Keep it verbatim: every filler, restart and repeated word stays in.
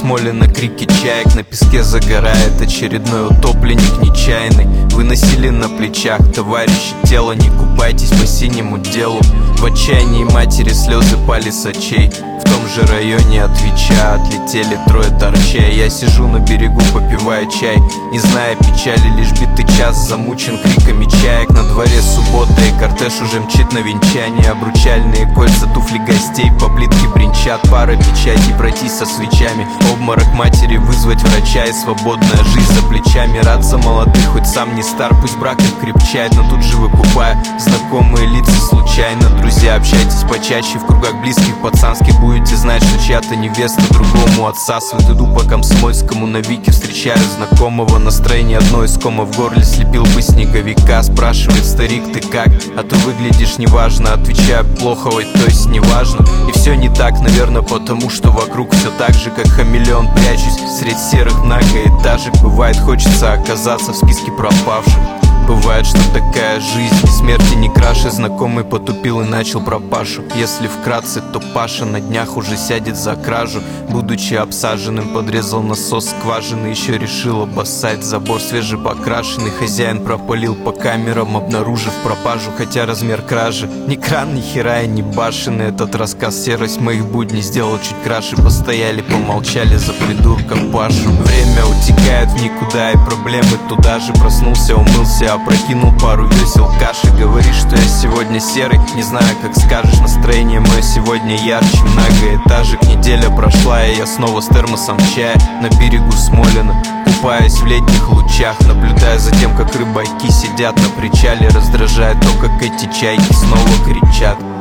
Смолина, крики чаек, на песке загорает очередной утопленник нечаянный. Выносили на плечах товарищи тело, не купайтесь по синему делу. В отчаянии матери слезы пали с очей. В том же районе от Вича отлетели трое торчей. Я сижу на берегу, попивая чай, не зная печали, лишь битый час замучен криками чаек. На дворе суббота и кортеж уже мчит на венчание. Обручальные кольца, туфли гостей по плитке бренчат. Пара печатей, пройтись со свечами, обморок матери, вызвать врача и свободная жизнь за плечами. Рад за молодых, хоть сам не стар, пусть брак их крепчает, но тут же выкупая знакомые лица случайно. Друзья, общайтесь почаще, в кругах близких пацанских будете знать, что чья-то невеста другому отсасывает. Иду по Комсомольскому, на Вике встречаю знакомого. Настроение одно из комов в горле, слепил бы снеговика. Спрашивает старик, ты как? А то выглядишь неважно. Отвечаю, плохо, ой, то есть неважно. И все не так, наверное, потому что вокруг все так же, как хамелеон. Прячусь средь серых многоэтажек. Бывает, хочется оказаться в списке пропавших. Бывает, что такая жизнь, ни смерти, ни краши. Знакомый потупил и начал пропашу. Если вкратце, то Паша на днях уже сядет за кражу. Будучи обсаженным, подрезал насос скважины. Еще решил обоссать забор свежепокрашенный. Хозяин пропалил по камерам, обнаружив пропажу. Хотя размер кражи ни кран, ни хера и ни башены. Этот рассказ серость моих будней сделал чуть краше. Постояли, помолчали за придурка Пашу. Время утекает в никуда, и проблемы туда же. Проснулся, умылся, опрокинул пару весел каши. Говоришь, что я сегодня серый, не знаю, как скажешь. Настроение мое сегодня ярче многоэтажек. Неделя прошла, и я снова с термосом чая на берегу Смолина, купаясь в летних лучах, наблюдая за тем, как рыбаки сидят на причале. Раздражает то, как эти чайки снова кричат.